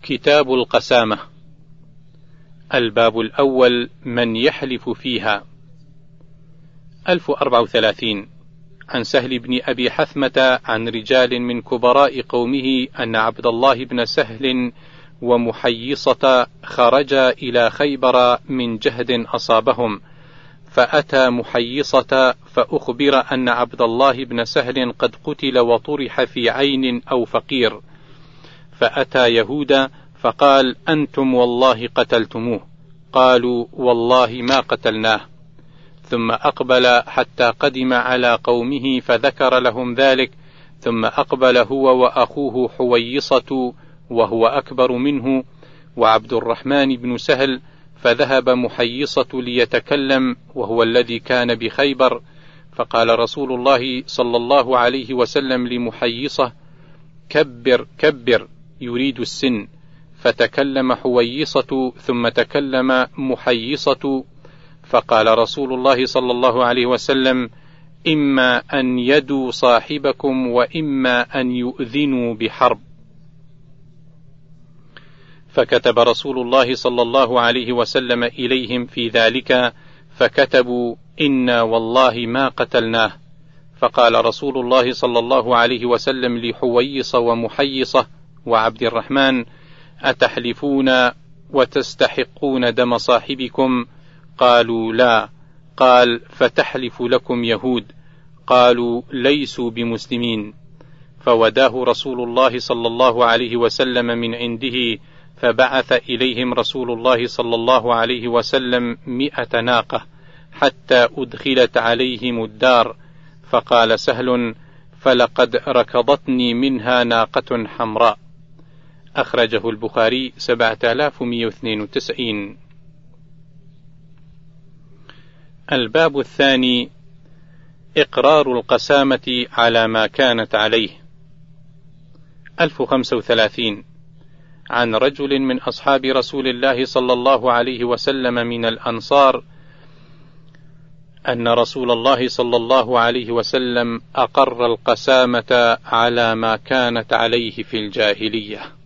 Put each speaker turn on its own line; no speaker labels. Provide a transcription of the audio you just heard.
كتاب القسامة. الباب الأول: من يحلف فيها. 1034. عن سهل بن أبي حثمة عن رجال من كبراء قومه أن عبد الله بن سهل ومحيصة خرجا إلى خيبر من جهد أصابهم، فأتى محيصة فأخبر أن عبد الله بن سهل قد قتل وطرح في عين أو فقير، فأتى يهودا فقال: أنتم والله قتلتموه. قالوا: والله ما قتلناه. ثم أقبل حتى قدم على قومه فذكر لهم ذلك، ثم أقبل هو وأخوه حويصة وهو أكبر منه وعبد الرحمن بن سهل، فذهب محيصة ليتكلم وهو الذي كان بخيبر، فقال رسول الله صلى الله عليه وسلم لمحيصة: كبر كبر، يريد السن. فتكلم حويصة ثم تكلم محيصة، فقال رسول الله صلى الله عليه وسلم: إما أن يدوا صاحبكم وإما أن يؤذنوا بحرب. فكتب رسول الله صلى الله عليه وسلم إليهم في ذلك، فكتبوا: إنا والله ما قتلناه. فقال رسول الله صلى الله عليه وسلم لحويص ومحيصة وعبد الرحمن: أتحلفون وتستحقون دم صاحبكم؟ قالوا: لا. قال: فتحلف لكم يهود؟ قالوا: ليسوا بمسلمين. فوداه رسول الله صلى الله عليه وسلم من عنده، فبعث إليهم رسول الله صلى الله عليه وسلم 100 ناقة حتى أدخلت عليهم الدار. فقال سهل: فلقد ركضتني منها ناقة حمراء. أخرجه البخاري 7192. الباب الثاني: إقرار القسامة على ما كانت عليه. 1035. عن رجل من أصحاب رسول الله صلى الله عليه وسلم من الأنصار أن رسول الله صلى الله عليه وسلم أقر القسامة على ما كانت عليه في الجاهلية.